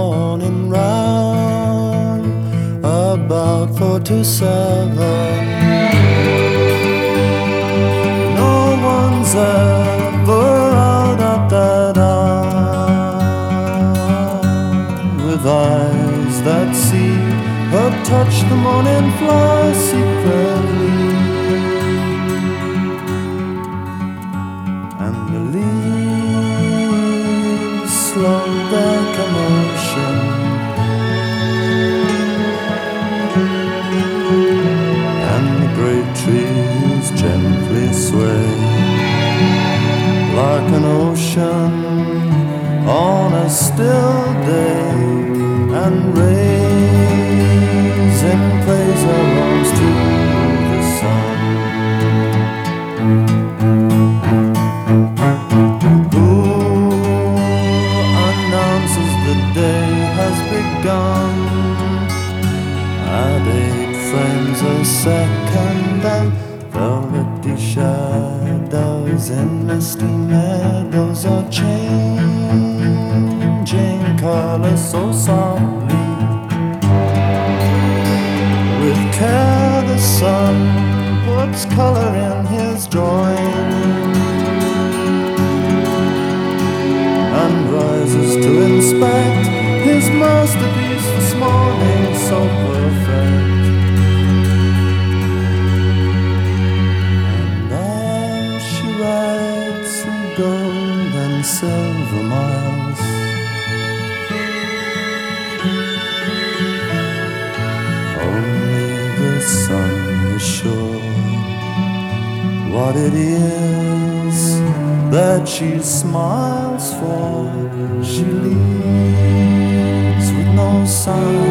morning round about 4 to 7. No one's ever out at that hour, with eyes that see her touch the morning flower secretly, and the leaves slow their commotion, and the great trees gently sway like an ocean on a still day, and raising praise arose to the sun. Who announces the day has begun at 8 frames a second, and velvety shadows in misty meadows are changing color so softly. With care the sun puts color in his drawing and rises to inspect his masterpiece this morning so perfect. And as she rides through gold and silver miles, only the sun is sure what it is that she smiles for. She leaves with no sign